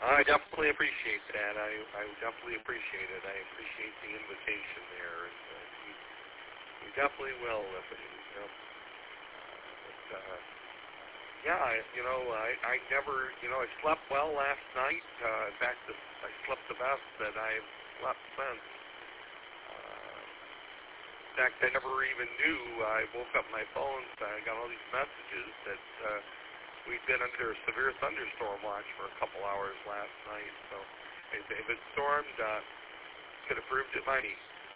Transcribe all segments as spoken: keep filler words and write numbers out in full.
I definitely appreciate that. I, I definitely appreciate it. I appreciate the invitation there. And, uh, we, we definitely will. If it, you know, but, uh, yeah, I, you know, I, I never, you know, I slept well last night. Uh, in fact, the, I slept the best that I've slept since. Uh, in fact, I never even knew. I woke up my phone, I got all these messages that uh, we'd been under a severe thunderstorm watch for a couple hours last night. So if, if it stormed, uh, could have proved it mighty.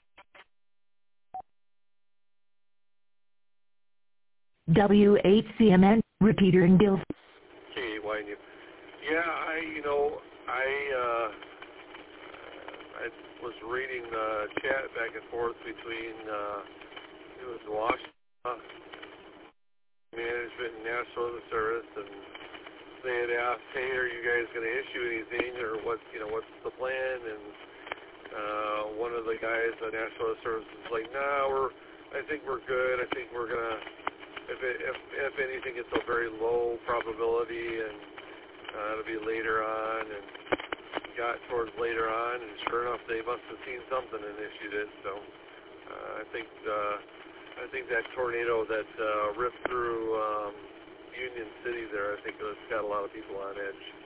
W eight C M N, repeater and Gills. Okay, why you? Yeah, I, you know, I, uh, I was reading the chat back and forth between, uh, it was Washington Management and National Weather Service, and they had asked, hey, are you guys going to issue anything, or what, you know, what's the plan? And uh, one of the guys at National Weather Service was like, no, nah, we're, I think we're good. I think we're gonna, if it, if if anything, it's a very low probability, and uh, it'll be later on. And got towards later on, and sure enough, they must have seen something and issued it. So uh, I think uh, I think that tornado that uh, ripped through um, Union City there, I think it's got a lot of people on edge.